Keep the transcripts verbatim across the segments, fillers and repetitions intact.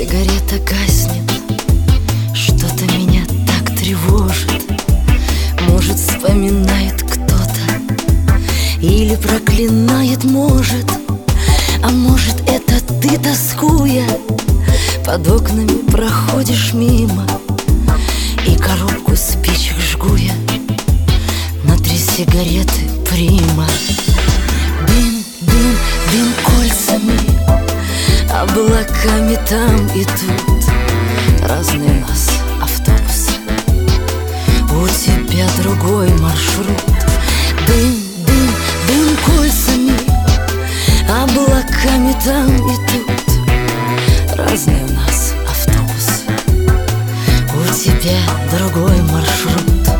Сигарета гаснет, что-то меня так тревожит. Может, вспоминает кто-то или проклинает, может. А может, это ты, тоскуя, под окнами проходишь мимо, и коробку спичек жгу я на три сигареты прима. Дым, дым, дым кольцами, облаками там и тут. Разные у нас автобусы, у тебя другой маршрут. Дым, дым, дым кольцами, облаками там и тут. Разные у нас автобусы, у тебя другой маршрут.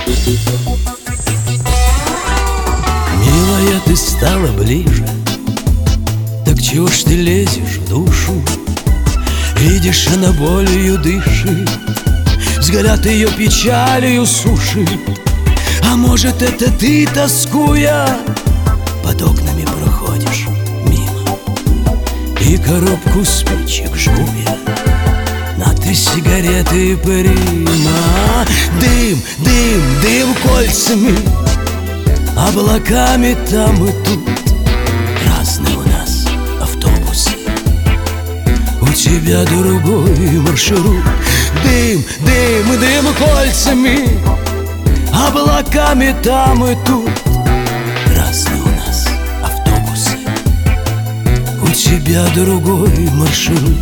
Милая, ты стала ближе, так чего ж ты лезешь в душу? Видишь, она болью дышит, взгляд ее печалью сушит. А может, это ты, тоскуя, под окнами проходишь мимо, и коробку спичек жгу я на три сигареты прима. Дым, дым, дым кольцами, облаками там и тут. Разные у нас автобусы, у тебя другой маршрут. Дым, дым, дым кольцами, облаками там и тут. Разные у нас автобусы, у тебя другой маршрут.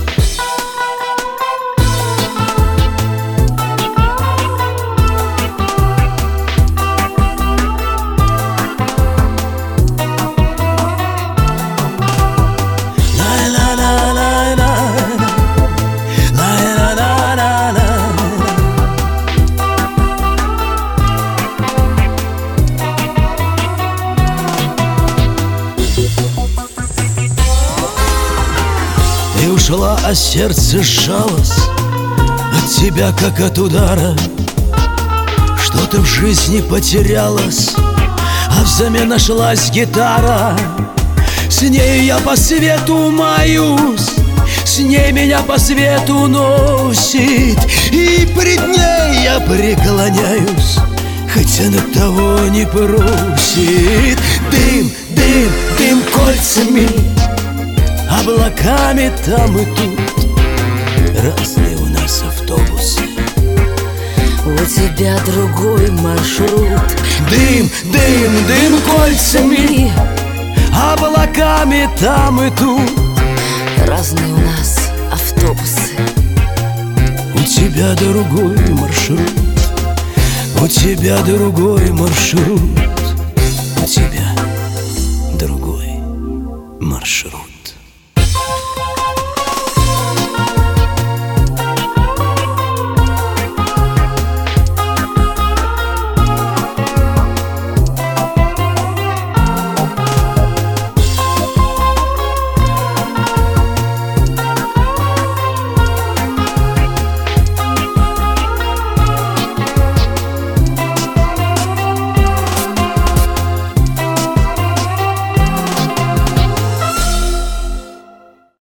Ты ушла, а сердце сжалось от тебя, как от удара. Что-то в жизни потерялось, а взамен нашлась гитара. С ней я по свету маюсь, с ней меня по свету носит, и пред ней я преклоняюсь, хоть она того не просит. Дым, дым, дым кольцами, облаками там и тут. Разные у нас автобусы, у тебя другой маршрут. Дым, дым, дым кольцами, облаками там и тут. Разные у нас автобусы, у тебя другой маршрут, у тебя другой маршрут, у тебя другой маршрут.